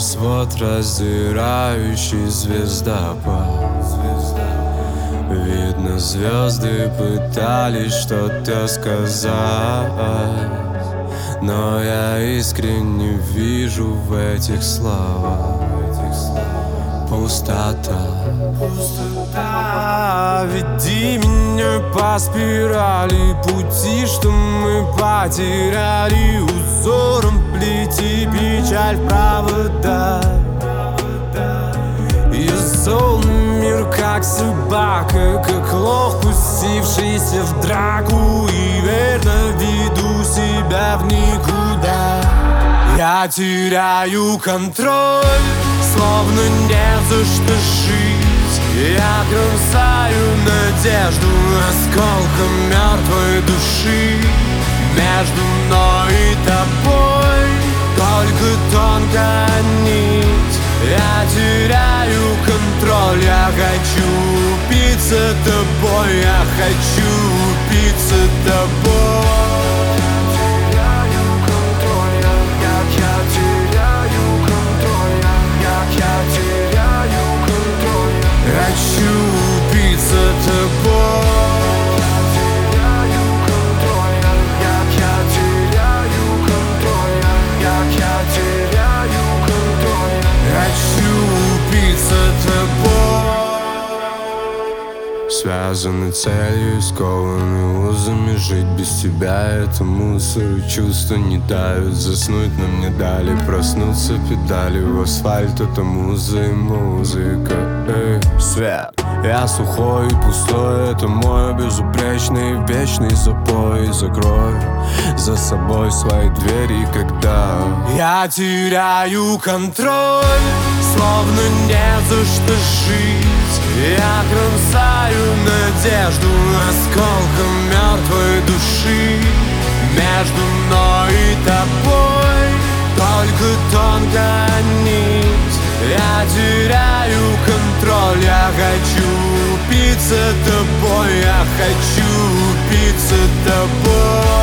Небосвод, раздирающий звездопад. Видно, звезды пытались что-то сказать, но я искренне вижу в этих словах пустота. Веди меня по спирали пути, что мы потеряли. Узором плети печаль в провода. Я зол на мир, как собака, как лох, пустившийся в драку. И верно веду себя в никуда. Я теряю контроль, словно не за что жить. Я кромсаю надежду осколком мертвой души. Между мной и тобой только тонкая нить. Я теряю контроль, я хочу упиться тобой. Я хочу упиться тобой. Хочу упиться тобой. Я теряю контроль, я теряю контроль, я теряю контроль. Хочу упиться тобой. Связаны целью, скованы узами. Жить без тебя — это мусор. Чувства не давят, заснуть нам не дали. Проснуться педали в асфальт — это муза и музыка. Свет, я сухой и пустой. Это мой безупречный вечный запой. Закрой за собой свои двери, когда я теряю контроль, словно не за что жить. Я кромсаю надежду осколком мертвой души. Между мной и тобой только тонкая нить. Я теряю контроль, я хочу упиться тобой. Я хочу упиться тобой.